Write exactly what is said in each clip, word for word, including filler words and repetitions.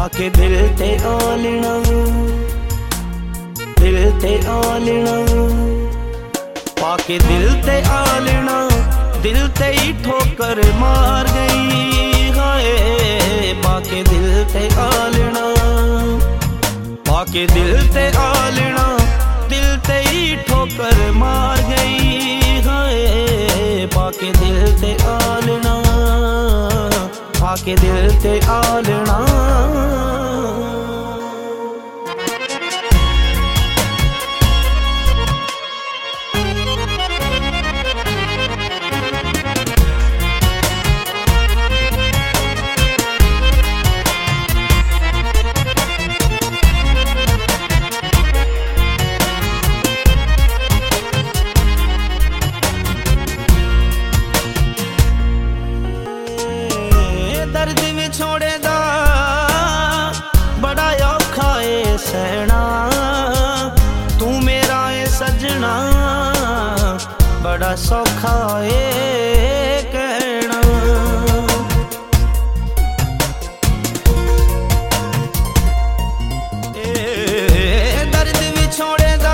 पाके दिल ते आलना, दिल ते आलना, पाके दिल ते आलना, दिल ते ही ठोकर मार गई। हाय पाके दिल ते आलना, पाके दिल ते आलना, दिल ते ही ठोकर मार गई। हाय पाके दिल ते आलना, पाके दिल ते आलना। दर्द में छोड़े दा बड़ा औखा है सहना, तू मेरा है सजना बड़ा सौखा है कहना। ए दर्द में छोड़े दा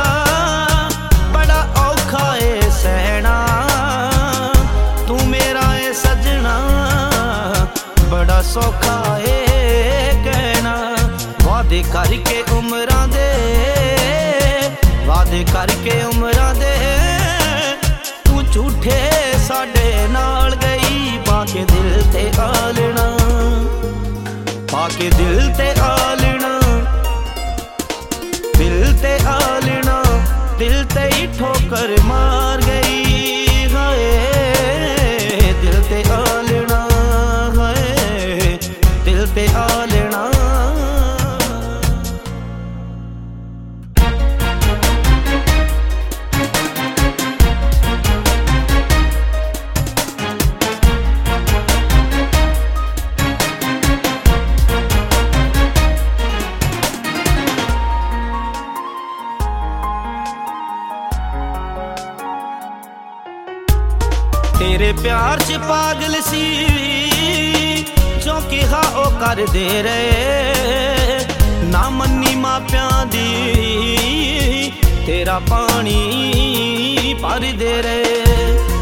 बड़ा औखा है सहना, तू मेरा है सजना बड़ा सौखा है कहना। वादे करके उमरां दे, वादे करके उमरां दे, तू झूठे साडे नाल गई। पाके दिल ते आलना, पाके दिल ते आलना, दिल ते आलना, दिल ते ही ठोकर मार गई। हाय दिल ते आलना, दिल पे आलना। तेरे प्यार च पागल सी जो कहा ओ कर दे रहे, ना मन्नी मापियां दी तेरा पानी भर दे रहे।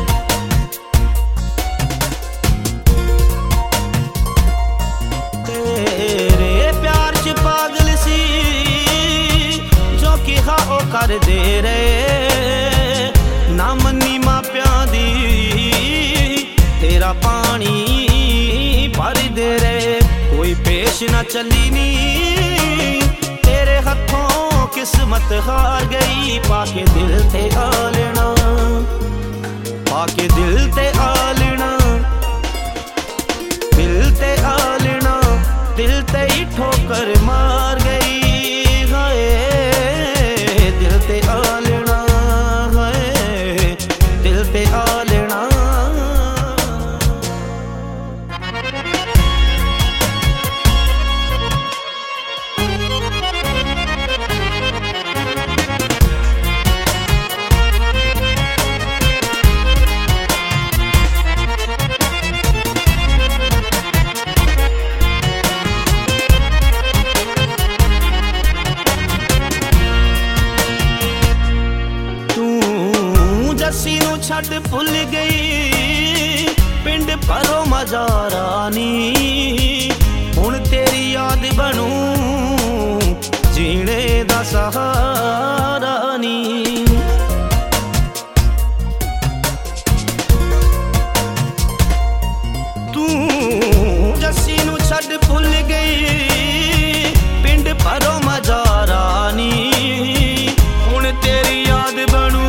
तेरे प्यार च पागल सी जो कहा ओ कर दे रहे, ना मन्नी मापियां दी तेरा पानी भर दे रहे। कोई पेश ना चली नी तेरे हथों किस्मत हार गई। पाके दिल ते आलना, पाके दिल ते आलना, दिल ते आलना, दिल ते ही ठोकर मार गई। हाय दिल ते आलना, हाय दिल ते आलना। जस्सी नू छड्ड भुल गई पिंड परो मजारा नी, हुण तेरी याद बनू जीने दा सहारा नी। तू जस्सी नू छड्ड भुल गई पिंड परो मजारा नी, हुण तेरी याद बनू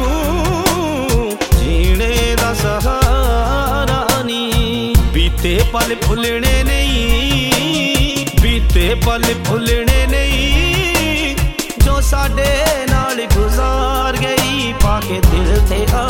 सहारा नी। बीते पल भुलने नहीं, बीते पल भुलने नहीं, जो साडे नाल गुजार गई। पाके दिल ते